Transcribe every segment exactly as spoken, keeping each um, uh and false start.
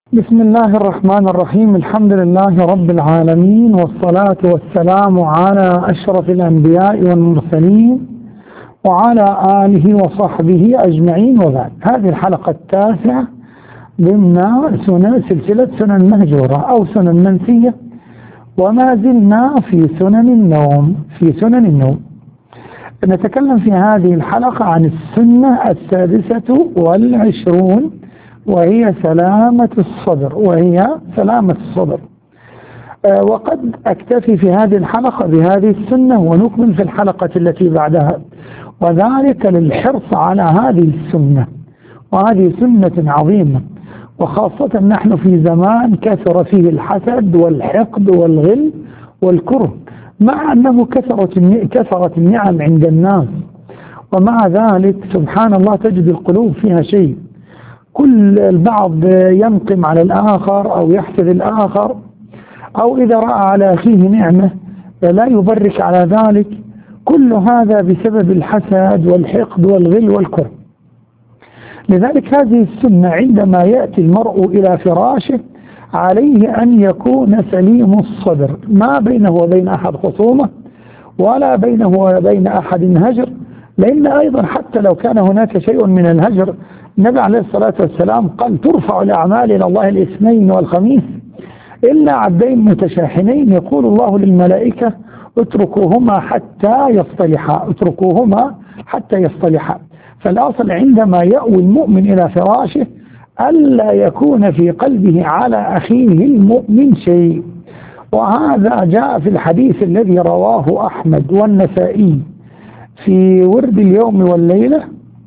بسم الله الرحمن الرحيم. الحمد لله رب العالمين، والصلاة والسلام على أشرف الأنبياء والمرسلين وعلى آله وصحبه أجمعين، وبعد. هذه الحلقة التاسعة ضمن سنن سلسلة سنن مهجورة أو سنن منسية، وما زلنا في سنن النوم في سنن النوم نتكلم في هذه الحلقة عن السنة السادسة والعشرون، وهي سلامة الصدر وهي سلامة الصدر أه وقد أكتفي في هذه الحلقة بهذه السنة، ونكمل في الحلقة التي بعدها، وذلك للحرص على هذه السنة، وهذه سنة عظيمة، وخاصة نحن في زمان كثر فيه الحسد والحقد والغل والكره، مع أنه كثرت كثرت النعم عند الناس، ومع ذلك سبحان الله تجد القلوب فيها شيء. كل البعض ينقم على الآخر أو يحسد الآخر، أو إذا رأى على أخيه نعمة لا يبرك على ذلك. كل هذا بسبب الحسد والحقد والغل والكره. لذلك هذه السنة عندما يأتي المرء إلى فراشه عليه أن يكون سليم الصدر، ما بينه وبين أحد خصومة، ولا بينه وبين أحد هجر، لأن أيضا حتى لو كان هناك شيء من الهجر، النبي عليه الصلاة والسلام قال: ترفع الأعمال إلى الله الاثنين والخميس إلا عبدين متشاحنين يقول الله للملائكة: اتركوهما حتى يصطلحا اتركوهما حتى يصطلحا. فالأصل عندما يأوي المؤمن إلى فراشه ألا يكون في قلبه على أخيه المؤمن شيء، وهذا جاء في الحديث الذي رواه أحمد والنسائي في ورد اليوم والليلة،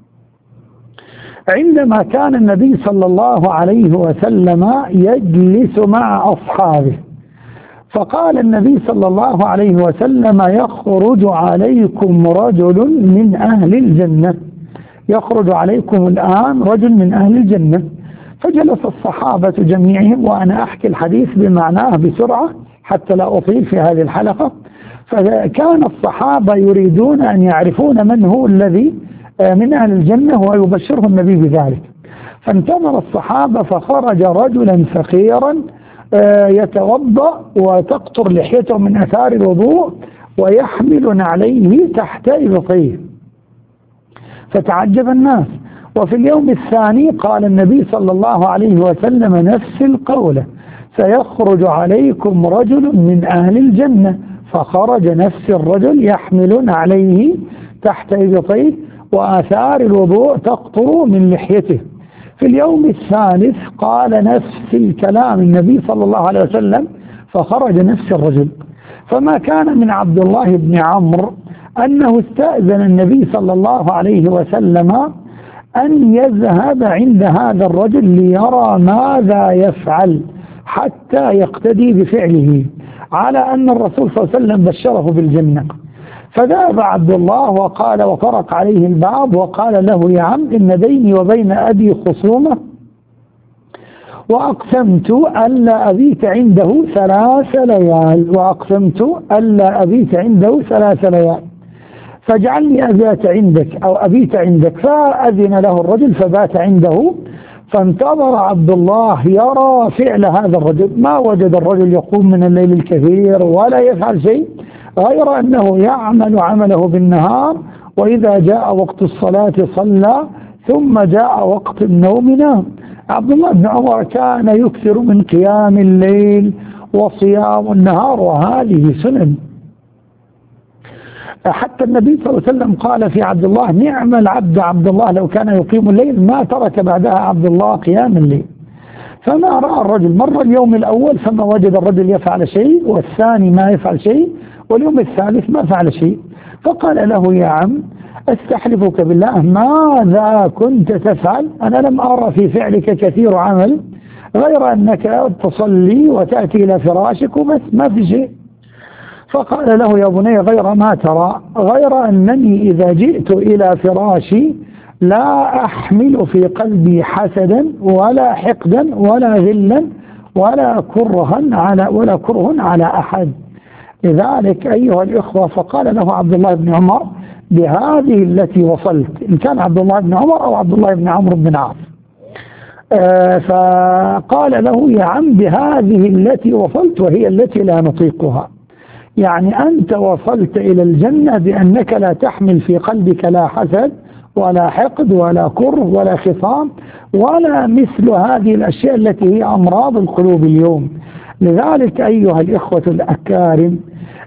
عندما كان النبي صلى الله عليه وسلم يجلس مع أصحابه، فقال النبي صلى الله عليه وسلم: يخرج عليكم رجل من أهل الجنة يخرج عليكم الآن رجل من أهل الجنة. فجلس الصحابة جميعهم، وأنا أحكي الحديث بمعناه بسرعة حتى لا أطيل في هذه الحلقة. فكان الصحابة يريدون أن يعرفون من هو الذي من أهل الجنة ويبشره النبي بذلك. فانتظر الصحابة، فخرج رجلا فقيرا يتوضأ وتقطر لحيته من أثار الوضوء ويحمل عليه تحت إبطيه، فتعجب الناس. وفي اليوم الثاني قال النبي صلى الله عليه وسلم نفس القولة: سيخرج عليكم رجل من أهل الجنة. فخرج نفس الرجل يحمل عليه تحت إبطيه وآثار الوضوء تقطر من لحيته. في اليوم الثالث قال نفس الكلام النبي صلى الله عليه وسلم، فخرج نفس الرجل. فما كان من عبد الله بن عمرو أنه استأذن النبي صلى الله عليه وسلم أن يذهب عند هذا الرجل ليرى ماذا يفعل حتى يقتدي بفعله، على أن الرسول صلى الله عليه وسلم بشره بالجنة. فذهب عبد الله وقال وطرق عليه الباب وقال له: يا عم، إن بيني وبين أبي خصومة، وأقسمت ألا أبيت عنده ثلاث ليال وأقسمت ألا أبيت عنده ثلاث ليال فاجعلني أبيت عندك أو أبيت عندك. فأذن له الرجل فبات عنده. فانتظر عبد الله يرى فعل هذا الرجل، ما وجد الرجل يقوم من الليل الكثير ولا يفعل شيء، غير أنه يعمل عمله بالنهار، وإذا جاء وقت الصلاة صلى، ثم جاء وقت النوم نام. عبد الله بن عمر كان يكثر من قيام الليل وصيام النهار، وهذه سنن. حتى النبي صلى الله عليه وسلم قال في عبد الله: نعم العبد عبد الله لو كان يقيم الليل ما ترك بعدها عبد الله قيام الليل. فما رأى الرجل، مر اليوم الأول فما وجد الرجل يفعل شيء، والثاني ما يفعل شيء، واليوم الثالث ما فعل شيء. فقال له: يا عم، استحلفك بالله ماذا كنت تفعل؟ أنا لم أرى في فعلك كثير عمل غير أنك تصلي وتأتي إلى فراشك وبس، ما في شيء. فقال له: يا بني، غير ما ترى، غير أنني إذا جئت إلى فراشي لا أحمل في قلبي حسدا ولا حقدا ولا غلا ولا كرها على ولا كره على أحد. لذلك أيها الإخوة، فقال له عبد الله بن عمر بهذه التي وصلت، إن كان عبد الله بن عمر أو عبد الله بن عمرو بن عاص: آه فقال له يا عم بهذه التي وصلت وهي التي لا نطيقها، يعني أنت وصلت إلى الجنة بأنك لا تحمل في قلبك لا حسد ولا حقد ولا كره ولا خصام ولا مثل هذه الأشياء التي هي أمراض القلوب اليوم. لذلك أيها الإخوة الأكارم،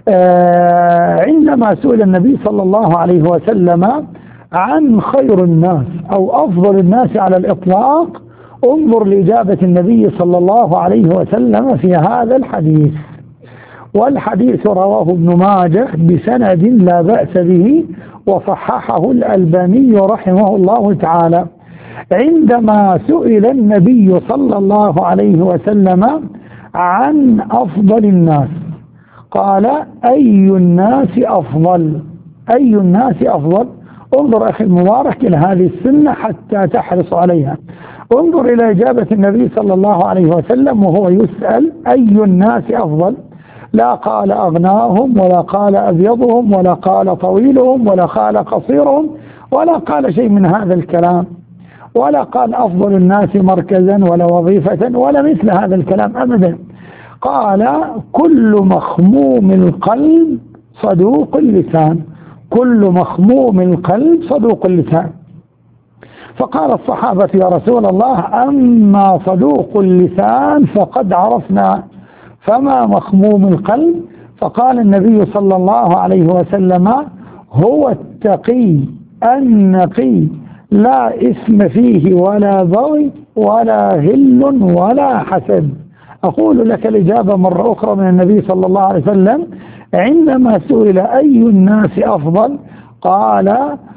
آه عندما سئل النبي صلى الله عليه وسلم عن خير الناس أو أفضل الناس على الإطلاق، انظر لإجابة النبي صلى الله عليه وسلم في هذا الحديث، والحديث رواه ابن ماجه بسند لا بأس به وصححه الألباني رحمه الله تعالى. عندما سئل النبي صلى الله عليه وسلم عن أفضل الناس قال أي الناس أفضل؟ أي الناس أفضل؟ انظر أخي المبارك إلى هذه السنة حتى تحرص عليها. انظر إلى إجابة النبي صلى الله عليه وسلم وهو يسأل أي الناس أفضل، لا قال أغناهم ولا قال أبيضهم ولا قال طويلهم ولا قال قصيرهم ولا قال شيء من هذا الكلام، ولا قال أفضل الناس مركزا ولا وظيفة ولا مثل هذا الكلام أبدا. قال كل مخموم القلب صدوق اللسان، كل مخموم القلب صدوق اللسان. فقال الصحابة يا رسول الله أما صدوق اللسان فقد عرفنا، فما مخموم القلب؟ فقال النبي صلى الله عليه وسلم هو التقي النقي لا إثم فيه ولا بغي ولا غل ولا حسد. أقول لك الإجابة مرة أخرى من النبي صلى الله عليه وسلم عندما سئل أي الناس أفضل قال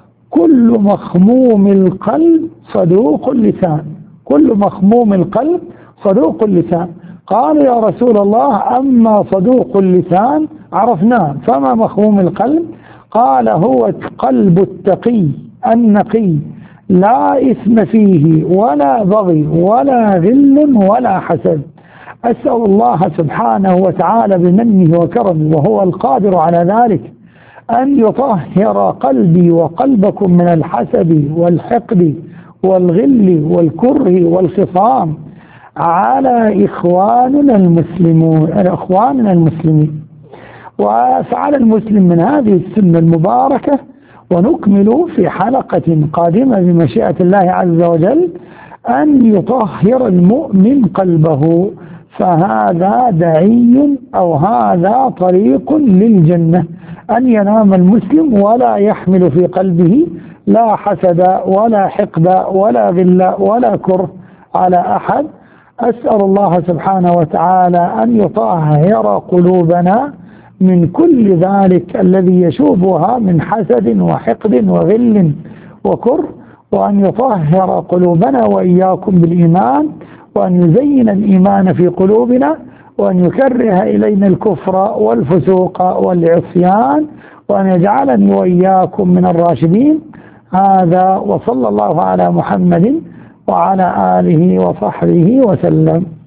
كل مخموم القلب صدوق اللسان، كل مخموم القلب صدوق اللسان. قال يا رسول الله أما صدوق اللسان عرفناه، فما مخموم القلب؟ قال هو قلب التقي النقي لا إثم فيه ولا بغي ولا غل ولا حسد. أسأل الله سبحانه وتعالى بمنه وكرمه وهو القادر على ذلك أن يطهر قلبي وقلبكم من الحسد والحقد والغل والكره والخصام على إخواننا المسلمون إخواننا المسلمين. وفعل المسلم من هذه السنة المباركة، ونكمل في حلقة قادمة بمشيئة الله عز وجل أن يطهر المؤمن قلبه، فهذا داعي أو هذا طريق للجنة، أن ينام المسلم ولا يحمل في قلبه لا حسد ولا حقد ولا غل ولا كره على أحد. أسأل الله سبحانه وتعالى أن يطهر قلوبنا من كل ذلك الذي يشوبها من حسد وحقد وغل وكره، وأن يطهر قلوبنا وإياكم بالإيمان، وأن يزين الإيمان في قلوبنا، وأن يكره إلينا الكفر والفسوق والعصيان، وأن يجعلني وإياكم من الراشدين. هذا وصلى الله على محمد وعلى آله وصحبه وسلم.